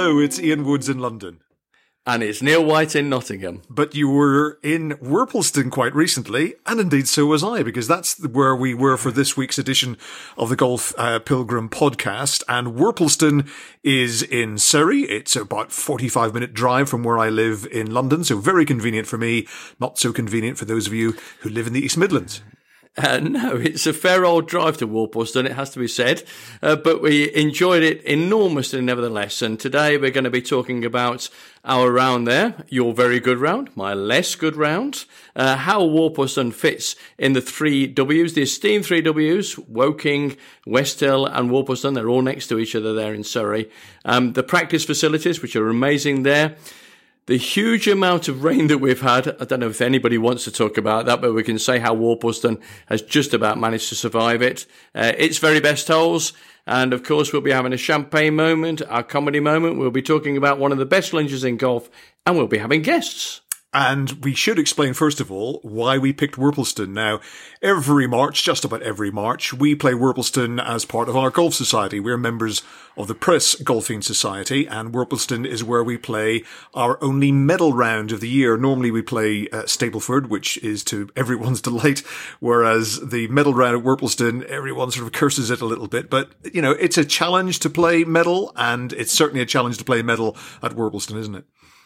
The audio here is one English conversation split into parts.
Hello, it's Ian Woods in London. And it's Neil White in Nottingham. But you were in Worplesdon quite recently, and indeed so was I, because that's where we were for this week's edition of the Golf Pilgrim podcast. And Worplesdon is in Surrey. It's about 45-minute drive from where I live in London, so very convenient for me, not so convenient for those of you who live in the East Midlands. No, it's a fair old drive to Worplesdon, it has to be said, but we enjoyed it enormously nevertheless. And today we're going to be talking about our round there, your very good round, my less good round, how Worplesdon fits in the three Ws, the esteemed three Ws, Woking, Westhill and Worplesdon. They're all next to each other there in Surrey. The practice facilities, which are amazing there. The huge amount of rain that we've had, I don't know if anybody wants to talk about that, but we can say how Worplesdon has just about managed to survive it. Its very best holes. And of course, we'll be having a champagne moment, our comedy moment. We'll be talking about one of the best lunches in golf, and we'll be having guests. And we should explain, first of all, why we picked Worplesdon. Now, every March, just about every March, we play Worplesdon as part of our golf society. We're members of the Press Golfing Society, and Worplesdon is where we play our only medal round of the year. Normally we play Stapleford, which is to everyone's delight, whereas the medal round at Worplesdon, everyone sort of curses it a little bit. But, you know, it's a challenge to play medal, and it's certainly a challenge to play medal at Worplesdon, isn't it?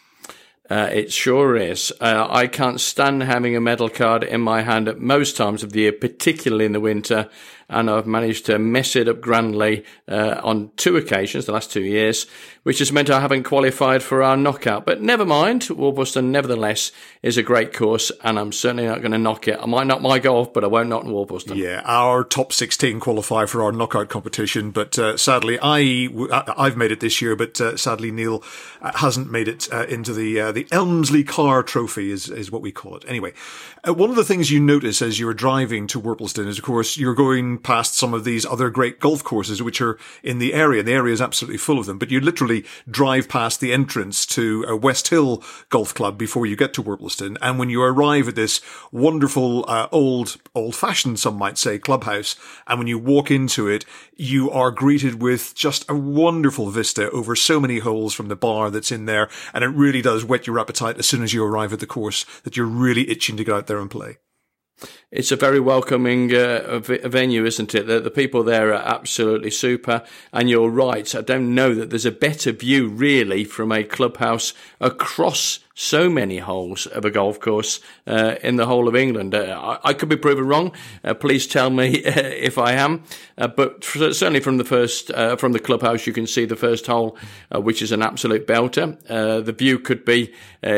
It sure is. I can't stand having a medal card in my hand at most times of the year, particularly in the winter. And I've managed to mess it up grandly on two occasions, the last 2 years, which has meant I haven't qualified for our knockout. But never mind, Worplesdon, nevertheless, is a great course, and I'm certainly not going to knock it. I might knock my golf, but I won't knock Worplesdon. Yeah, our top 16 qualify for our knockout competition, but sadly, I've made it this year, but sadly, Neil hasn't made it into the Elmsley Carr Trophy, is what we call it. Anyway, one of the things you notice as you're driving to Worplesdon is, of course, you're going past some of these other great golf courses which are in the area. The area is absolutely full of them, but you literally drive past the entrance to a Westhill Golf Club before you get to Worplesdon. And when you arrive at this wonderful, old-fashioned, some might say, clubhouse, and when you walk into it, you are greeted with just a wonderful vista over so many holes from the bar that's in there. And it really does whet your appetite as soon as you arrive at the course that you're really itching to get out there and play. It's a very welcoming venue, isn't it? The people there are absolutely super. And you're right. I don't know that there's a better view, really, from a clubhouse across so many holes of a golf course in the whole of England. I could be proven wrong. Please tell me if I am. But certainly from the clubhouse, you can see the first hole, which is an absolute belter. The view could be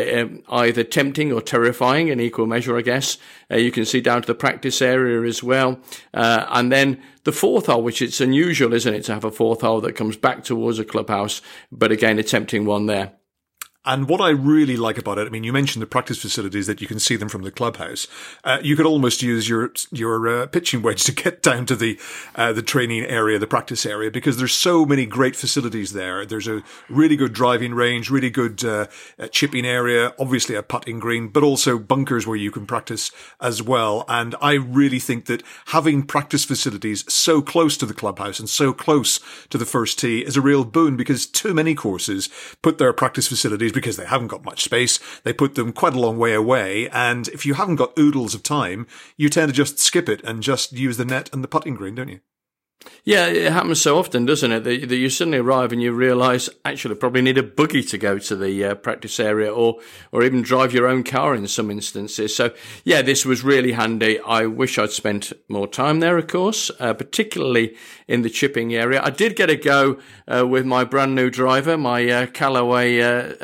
either tempting or terrifying in equal measure, I guess. You can see down to the practice area as well. And then the fourth hole, which it's unusual, isn't it, to have a fourth hole that comes back towards a clubhouse, but again, a tempting one there. And what I really like about it, I mean, you mentioned the practice facilities that you can see them from the clubhouse. You could almost use your pitching wedge to get down to the training area, the practice area, because there's so many great facilities there. There's a really good driving range, really good chipping area, obviously a putting green, but also bunkers where you can practice as well. And I really think that having practice facilities so close to the clubhouse and so close to the first tee is a real boon, because too many courses put their practice facilities, because they haven't got much space, they put them quite a long way away, and if you haven't got oodles of time, you tend to just skip it and just use the net and the putting green, don't you? Yeah, it happens so often, doesn't it, that you suddenly arrive and you realise, actually, probably need a buggy to go to the practice area, or even drive your own car in some instances. So, yeah, this was really handy. I wish I'd spent more time there, of course, particularly in the chipping area. I did get a go with my brand new driver, my Callaway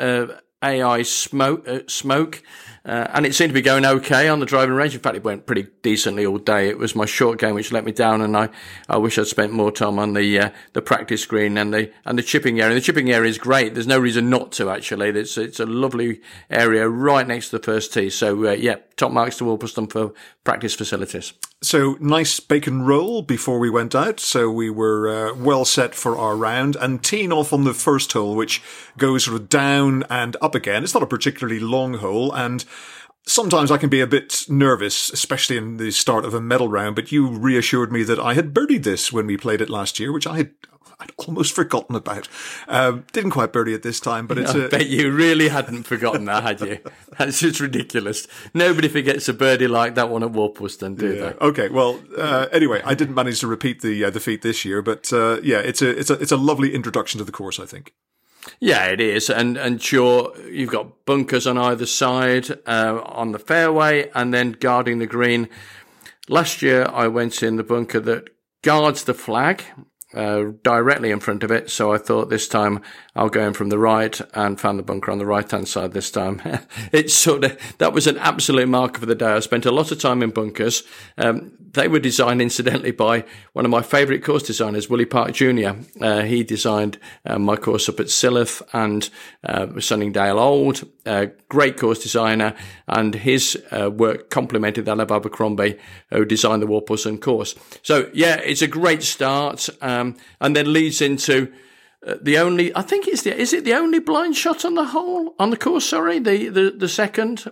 AI Smoke. And it seemed to be going okay on the driving range. In fact, it went pretty decently all day. It was my short game which let me down, and I wish I'd spent more time on the practice green and the chipping area. The chipping area is great. There's no reason not to, actually. It's a lovely area right next to the first tee. So, yeah, top marks to Worplesdon for practice facilities. So, nice bacon roll before we went out. So we were well set for our round, and teeing off on the first hole, which goes sort of down and up again. It's not a particularly long hole, and sometimes I can be a bit nervous, especially in the start of a medal round, but you reassured me that I had birdied this when we played it last year, which I I'd almost forgotten about. Didn't quite birdie it this time, but it's I bet you really hadn't forgotten that, had you? That's just ridiculous. Nobody forgets a birdie like that one at Warpleton, do they? Okay, well, anyway, I didn't manage to repeat the feat this year, but it's a lovely introduction to the course, I think. Yeah, it is, and sure, you've got bunkers on either side on the fairway, and then guarding the green. Last year, I went in the bunker that guards the flag directly in front of it, so I thought this time I'll go in from the right and found the bunker on the right-hand side this time. That was an absolute marker for the day. I spent a lot of time in bunkers. They were designed, incidentally, by one of my favourite course designers, Willie Park Jr. He designed my course up at Silloth and Sunningdale Old. Great course designer, and his work complemented that of Abercrombie, who designed the Warpleton course. So, yeah, it's a great start, and then leads into the only, I think is it the only blind shot on the course? Sorry, the second.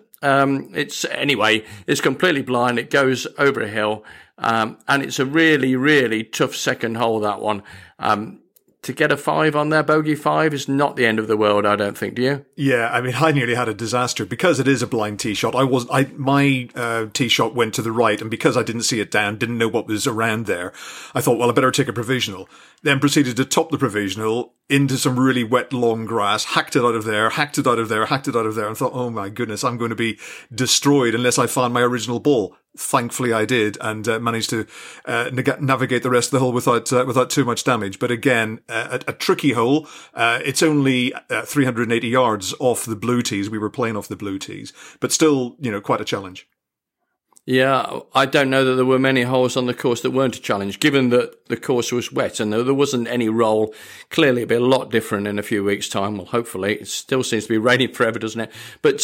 It's completely blind. It goes over a hill, and it's a really, really tough second hole, that one. To get a 5 on there, bogey 5, is not the end of the world, I don't think. Do you? Yeah, I mean, I nearly had a disaster because it is a blind tee shot. My tee shot went to the right, and because I didn't see it down, didn't know what was around there, I thought, well, I better take a provisional. Then proceeded to top the provisional into some really wet, long grass, hacked it out of there, and thought, oh my goodness, I'm going to be destroyed unless I find my original ball. Thankfully, I did, and managed to navigate the rest of the hole without too much damage. But again, a tricky hole. It's only 380 yards off the blue tees. We were playing off the blue tees, but still, quite a challenge. Yeah, I don't know that there were many holes on the course that weren't a challenge, given that the course was wet and there wasn't any roll. Clearly, it'll be a lot different in a few weeks' time. Well, hopefully. It still seems to be raining forever, doesn't it? But,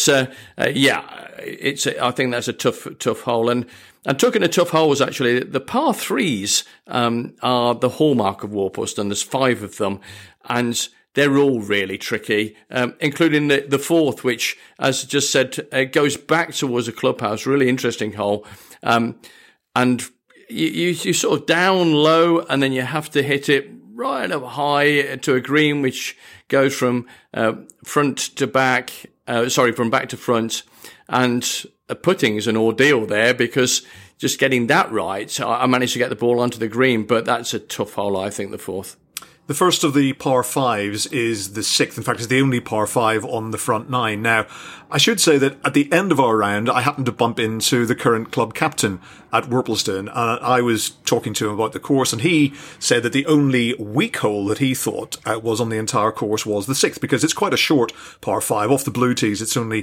I think that's a tough hole. And talking of tough holes, actually, the par threes are the hallmark of Warpleton. There's 5 of them. And they're all really tricky, including the fourth, which, as I just said, goes back towards a clubhouse. Really interesting hole. And you sort of down low, and then you have to hit it right up high to a green, which goes from from back to front. And putting is an ordeal there, because just getting that right, I managed to get the ball onto the green, but that's a tough hole, I think, the fourth. The first of the par 5s is the 6th. In fact, it's the only par 5 on the front 9. Now, I should say that at the end of our round, I happened to bump into the current club captain at Worpleston, and I was talking to him about the course, and he said that the only weak hole that he thought was on the entire course was the 6th, because it's quite a short par 5. Off the blue tees, it's only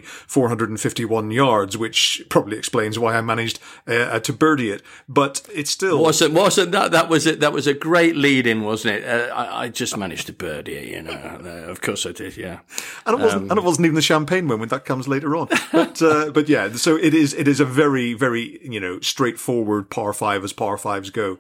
451 yards, which probably explains why I managed to birdie it. But it's still... Wasn't that? That was it. That was a great lead-in, wasn't it? I just managed to birdie it, of course I did, yeah. And it wasn't even the champagne moment. That comes later on. But yeah, so it is a very, very, straightforward par 5 as par 5s go.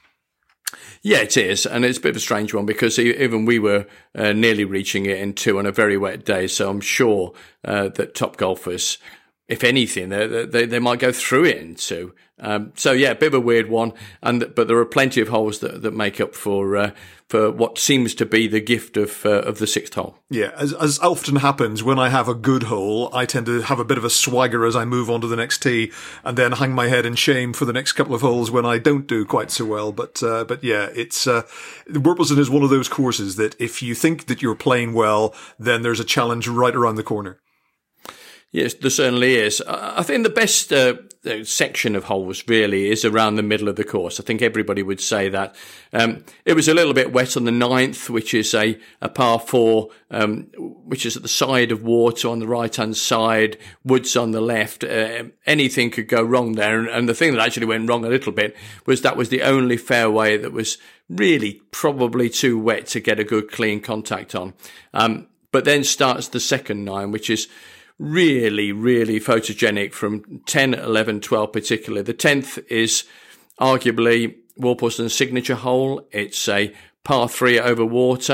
Yeah, it is. And it's a bit of a strange one, because even we were nearly reaching it in 2 on a very wet day. So I'm sure that top golfers, if anything, they might go through it in 2. So yeah, a bit of a weird one, but there are plenty of holes that make up for what seems to be the gift of the 6th hole. Yeah, as often happens when I have a good hole, I tend to have a bit of a swagger as I move on to the next tee, and then hang my head in shame for the next couple of holes when I don't do quite so well. But yeah, it's Worpleston is one of those courses that if you think that you're playing well, then there's a challenge right around the corner. Yes, there certainly is. I think the best section of holes really is around the middle of the course. I think everybody would say that. It was a little bit wet on the 9th, which is a par 4, which is at the side of water on the right-hand side, woods on the left. Anything could go wrong there. And the thing that actually went wrong a little bit was that was the only fairway that was really probably too wet to get a good clean contact on. But then starts the second 9, which is really, really photogenic from 10, 11, 12 particularly. The 10th is arguably Warpleton's signature hole. It's a par 3 over water.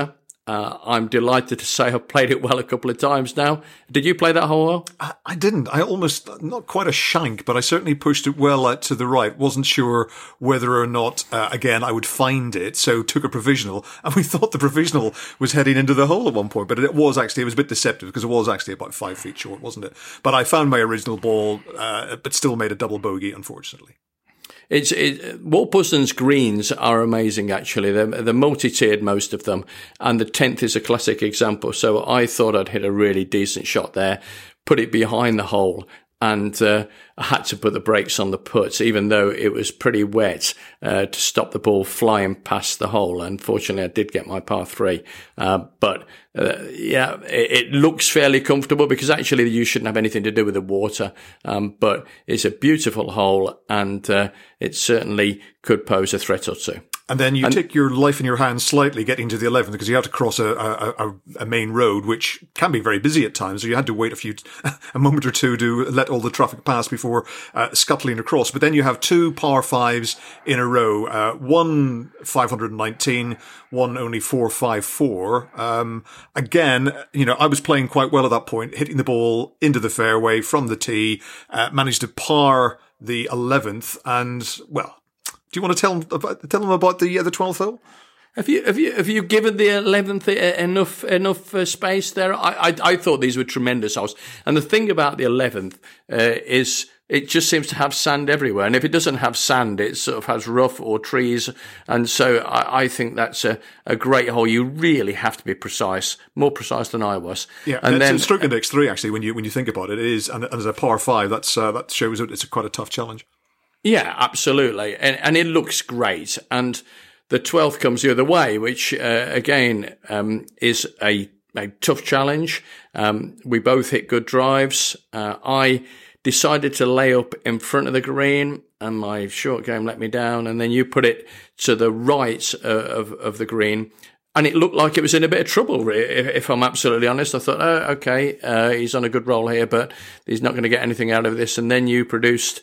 I'm delighted to say I've played it well a couple of times now. Did you play that hole well? I didn't. I almost, not quite a shank, but I certainly pushed it well out to the right. Wasn't sure whether or not, again, I would find it, so took a provisional. And we thought the provisional was heading into the hole at one point, but it was a bit deceptive because it was actually about 5 feet short, wasn't it? But I found my original ball, but still made a double bogey, unfortunately. Warpulston's greens are amazing, actually. They're multi-tiered, most of them. And the 10th is a classic example. So I thought I'd hit a really decent shot there, put it behind the hole, and I had to put the brakes on the putts, even though it was pretty wet, to stop the ball flying past the hole. Unfortunately, I did get my par 3. But it looks fairly comfortable because actually you shouldn't have anything to do with the water. But it's a beautiful hole, and it certainly could pose a threat or two. And then you take your life in your hands slightly getting to the 11th because you have to cross a main road, which can be very busy at times. So you had to wait a moment or two to let all the traffic pass before scuttling across. But then you have 2 par 5s in a row, one 519, one only 454. Again, I was playing quite well at that point, hitting the ball into the fairway from the tee, managed to par the 11th, and well, do you want to tell them about the 12th hole? Have you given the 11th enough space there? I thought these were tremendous holes, and the thing about the 11th is it just seems to have sand everywhere, and if it doesn't have sand, it sort of has rough or trees, and so I think that's a great hole. You really have to be precise, more precise than I was. Yeah, and then stroke index 3 actually. When you think about it, it is, and as a par 5, that shows it's quite a tough challenge. Yeah, absolutely. And it looks great. And the 12th comes the other way, which, again, is a tough challenge. We both hit good drives. I decided to lay up in front of the green and my short game let me down. And then you put it to the right of the green. And it looked like it was in a bit of trouble, if I'm absolutely honest. I thought, okay, he's on a good roll here, but he's not going to get anything out of this. And then you produced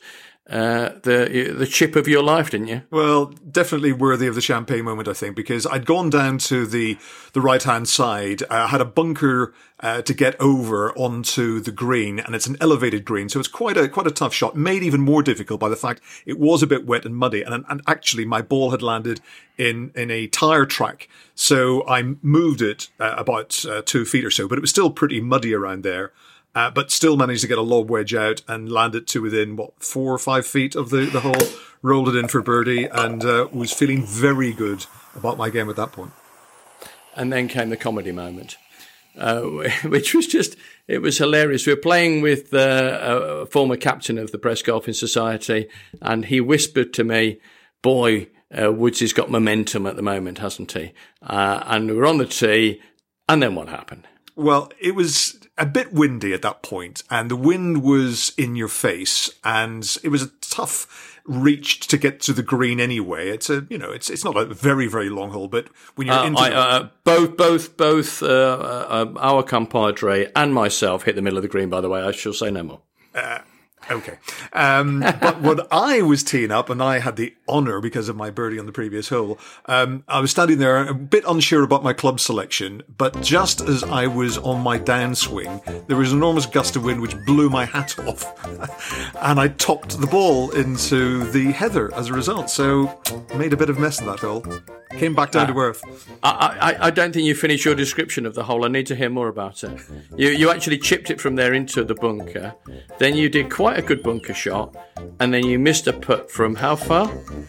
the chip of your life, didn't you? Well, definitely worthy of the champagne moment, I think, because I'd gone down to the right-hand side, had a bunker to get over onto the green, and it's an elevated green, so it's quite a tough shot, made even more difficult by the fact it was a bit wet and muddy, and actually my ball had landed in a tyre track, so I moved it about 2 feet or so, but it was still pretty muddy around there. But still managed to get a lob wedge out and land it to within, 4 or 5 feet of the hole, rolled it in for birdie, and was feeling very good about my game at that point. And then came the comedy moment, which was it was hilarious. We were playing with a former captain of the Press Golfing Society, and he whispered to me, boy, Woods has got momentum at the moment, hasn't he? And we were on the tee, and then what happened? Well, it was a bit windy at that point, and the wind was in your face, and it was a tough reach to get to the green anyway. It's it's not a very, very long hole, but when you're into both our compadre and myself hit the middle of the green, by the way. I shall say no more. Okay. But when I was teeing up, and I had the honour because of my birdie on the previous hole, I was standing there a bit unsure about my club selection, but just as I was on my downswing, there was an enormous gust of wind which blew my hat off, and I topped the ball into the heather as a result, so made a bit of mess in that hole. Came back down to earth. I don't think you finished your description of the hole. I need to hear more about it. You actually chipped it from there into the bunker. Then you did quite a good bunker shot, and then you missed a putt from how far?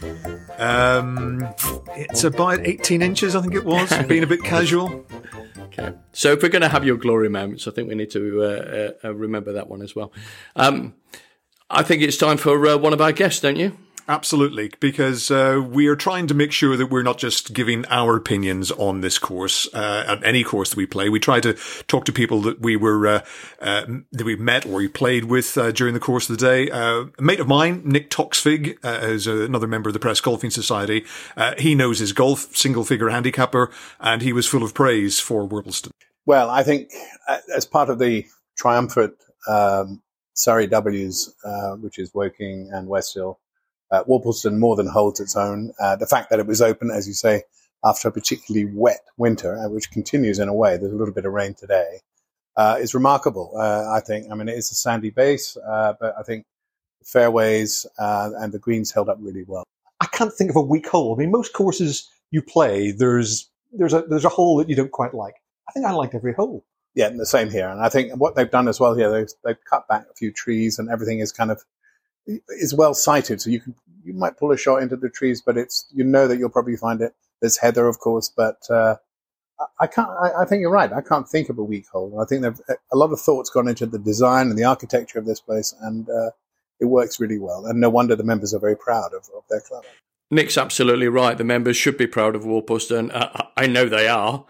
It's about 18 inches, I think it was, being a bit casual. Okay. So if we're going to have your glory moments, I think we need to remember that one as well. I think it's time for one of our guests, don't you? Absolutely, because we are trying to make sure that we're not just giving our opinions on this course, on any course that we play. We try to talk to people that we were that we met or we played with during the course of the day. A mate of mine, Nick Toxvig, is another member of the Press Golfing Society. He knows his golf, single-figure handicapper, and he was full of praise for Worpleston. Well, I think as part of the triumphant Surrey W's, which is Woking and Westhill, Worpleston more than holds its own. The fact that it was open, as you say, after a particularly wet winter, which continues in a way. There's a little bit of rain today. Is remarkable, I think. I mean, it is a sandy base, but I think the fairways and the greens held up really well. I can't think of a weak hole. I mean, most courses you play, there's a hole that you don't quite like. I think I liked every hole. Yeah, the same here. And I think what they've done as well here, they've cut back a few trees, and everything is is well sighted. So you might pull a shot into the trees, but that you'll probably find it. There's heather, of course, but I think you're right. I can't think of a weak hole. I think a lot of thought's gone into the design and the architecture of this place, and it works really well. And no wonder the members are very proud of their club. Nick's absolutely right. The members should be proud of Warpuston. I know they are,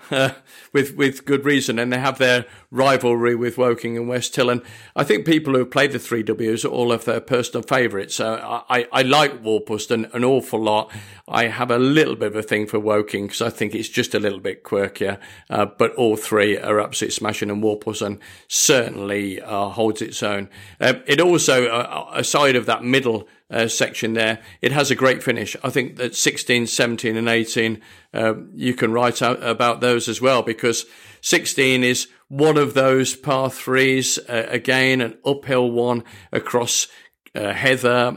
with good reason, and they have their rivalry with Woking and West Hill. And I think people who have played the 3Ws all have their personal favourites. So I like Warpuston an awful lot. I have a little bit of a thing for Woking because I think it's just a little bit quirkier. But all three are absolutely smashing, and Warpuston certainly holds its own. It also, aside of that middle section there, it has a great finish. I think that 16, 17 and 18, you can write out about those as well, because 16 is one of those par threes, again, an uphill one across heather,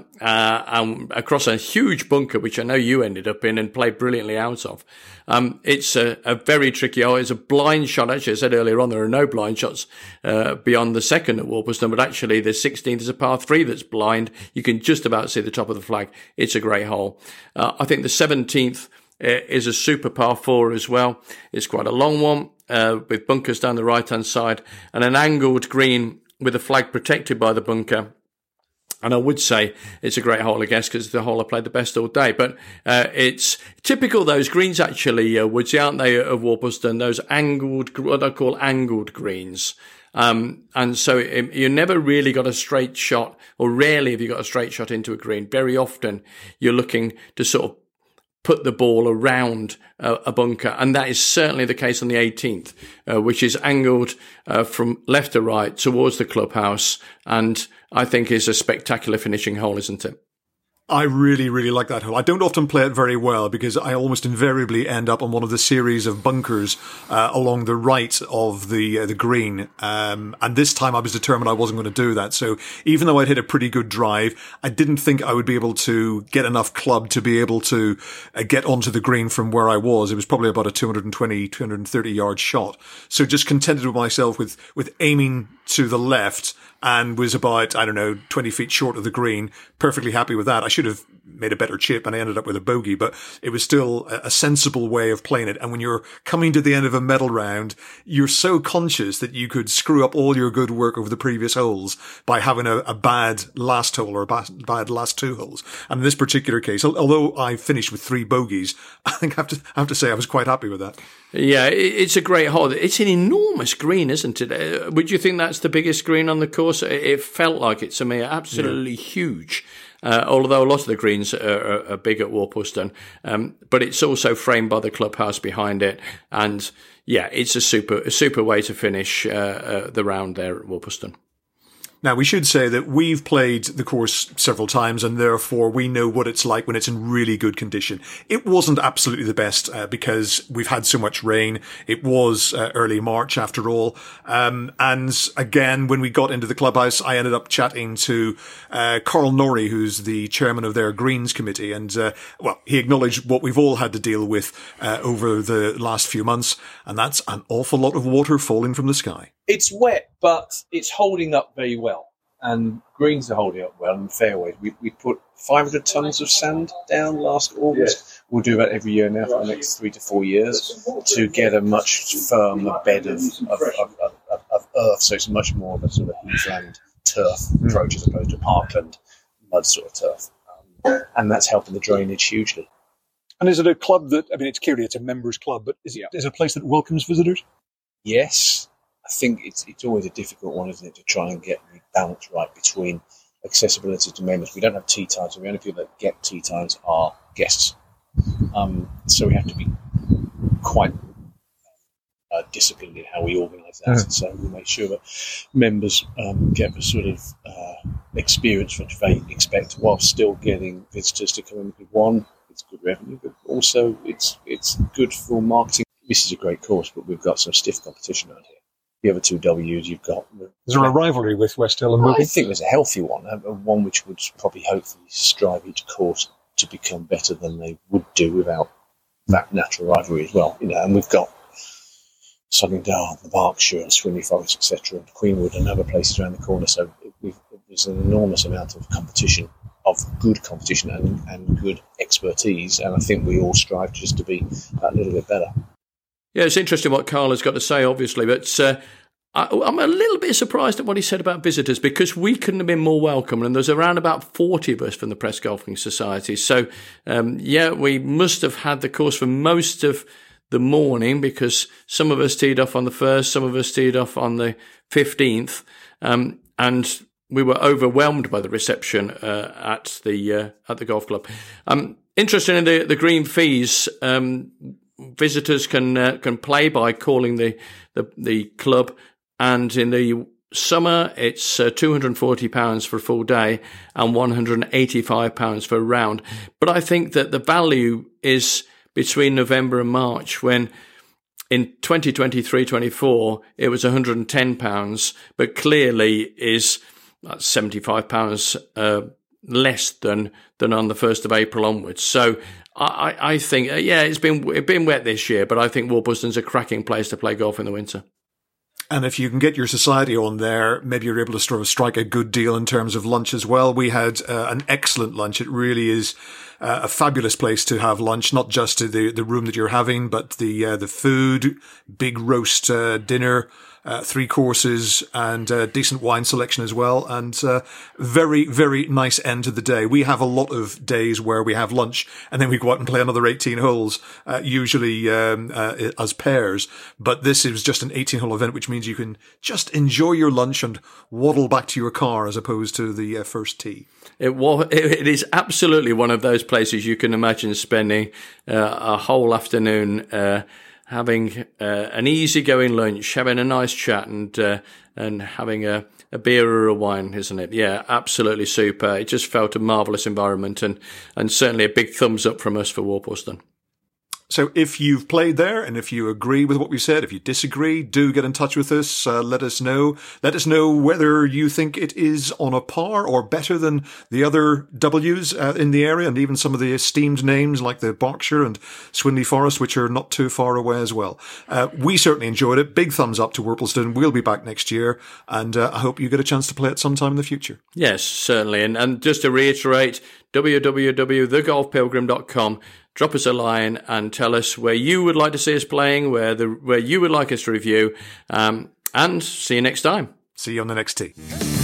and across a huge bunker, which I know you ended up in and played brilliantly out of. It's a very tricky hole. It's a blind shot. Actually, I said earlier on, there are no blind shots beyond the second at Warpuston, but actually the 16th is a par three that's blind. You can just about see the top of the flag. It's a great hole. I think the 17th is a super par four as well. It's quite a long one, with bunkers down the right-hand side and an angled green with a flag protected by the bunker. And I would say it's a great hole, I guess, because it's the hole I played the best all day. But it's typical of those greens, actually, Woodsy, aren't they, of Warpuston? Those angled, what I call angled greens. And so you never really got a straight shot, or rarely have you got a straight shot into a green. Very often you're looking to sort of put the ball around a bunker. And that is certainly the case on the 18th, which is angled from left to right towards the clubhouse, and I think is a spectacular finishing hole, isn't it? I really, really like that hole. I don't often play it very well because I almost invariably end up on one of the series of bunkers along the right of the green. And this time I was determined I wasn't going to do that. So even though I'd hit a pretty good drive, I didn't think I would be able to get enough club to be able to get onto the green from where I was. It was probably about a 220, 230 yard shot. So just contented with myself with aiming to the left, and was about, 20 feet short of the green. Perfectly happy with that. I should have made a better chip and I ended up with a bogey, but it was still a sensible way of playing it. And when you're coming to the end of a medal round, you're so conscious that you could screw up all your good work over the previous holes by having a bad last hole or a bad last two holes. And in this particular case, although I finished with 3 bogeys, I think I have to say I was quite happy with that. Yeah, it's a great hole. It's an enormous green, isn't it? Would you think that's the biggest green on the course? It felt like it to me, absolutely huge. Although a lot of the greens are big at Warpuston, but it's also framed by the clubhouse behind it. And yeah, it's a super way to finish the round there at Warpuston. Now, we should say that we've played the course several times, and therefore we know what it's like when it's in really good condition. It wasn't absolutely the best because we've had so much rain. It was early March after all. And again, when we got into the clubhouse, I ended up chatting to Carl Norrie, who's the chairman of their Greens Committee. And, he acknowledged what we've all had to deal with over the last few months, and that's an awful lot of water falling from the sky. It's wet, but it's holding up very well. And greens are holding up well, and fairways. We put 500 tons of sand down last August. We'll do that every year now for the next 3 to 4 years to get a much firmer bed of earth. So it's much more of a sort of heathland turf approach as opposed to parkland mud sort of turf. And that's helping the drainage hugely. And is it a club that, it's a members club, but is it a place that welcomes visitors? Yes. I think it's always a difficult one, isn't it, to try and get the balance right between accessibility to members. We don't have tea times, so the only people that get tea times are guests. So we have to be quite disciplined in how we organise that. So we make sure that members get the sort of experience which they expect, while still getting visitors to come in. One, it's good revenue, but also it's good for marketing. This is a great course, but we've got some stiff competition out here. The other two Ws you've got. Is there a rivalry with West Hill and I Wigan? think there's a healthy one, one which would probably hopefully strive each course to become better than they would do without that natural rivalry as well. And we've got Sunningdale, the Berkshire, and Swinley Forest, etc., and Queenwood and other places around the corner. So there's an enormous amount of competition, of good competition and good expertise, and I think we all strive just to be a little bit better. Yeah, it's interesting what Carl has got to say, obviously, but I'm a little bit surprised at what he said about visitors, because we couldn't have been more welcome, and there's around about 40 of us from the Press Golfing Society. So, we must have had the course for most of the morning, because some of us teed off on the 1st, some of us teed off on the 15th, and we were overwhelmed by the reception at the golf club. Interesting in the green fees. Visitors can play by calling the club, and in the summer it's £240 for a full day and £185 for a round. But I think that the value is between November and March, when in 2023-24 it was £110, but clearly is £75 less than on the 1st of April onwards. So I think, it's been wet this year, but I think Warbleston's a cracking place to play golf in the winter. And if you can get your society on there, maybe you're able to sort of strike a good deal in terms of lunch as well. We had an excellent lunch. It really is a fabulous place to have lunch, not just to the room that you're having, but the food, big roast dinner, 3 courses, and decent wine selection as well, and very, very nice end to the day. We have a lot of days where we have lunch and then we go out and play another 18 holes, usually as pairs. But this is just an 18-hole event, which means you can just enjoy your lunch and waddle back to your car as opposed to the first tee. It is absolutely one of those places you can imagine spending a whole afternoon having an easygoing lunch, having a nice chat, and having a beer or a wine, isn't it? Yeah, absolutely super. It just felt a marvellous environment, and certainly a big thumbs up from us for Warbleston. So if you've played there, and if you agree with what we said, if you disagree, do get in touch with us. Let us know. Let us know whether you think it is on a par or better than the other W's in the area, and even some of the esteemed names like the Berkshire and Swinley Forest, which are not too far away as well. We certainly enjoyed it. Big thumbs up to Warbleston. We'll be back next year, and I hope you get a chance to play it sometime in the future. Yes, certainly. And just to reiterate, www.thegolfpilgrim.com. Drop us a line and tell us where you would like to see us playing, where you would like us to review, and see you next time. See you on the next tee.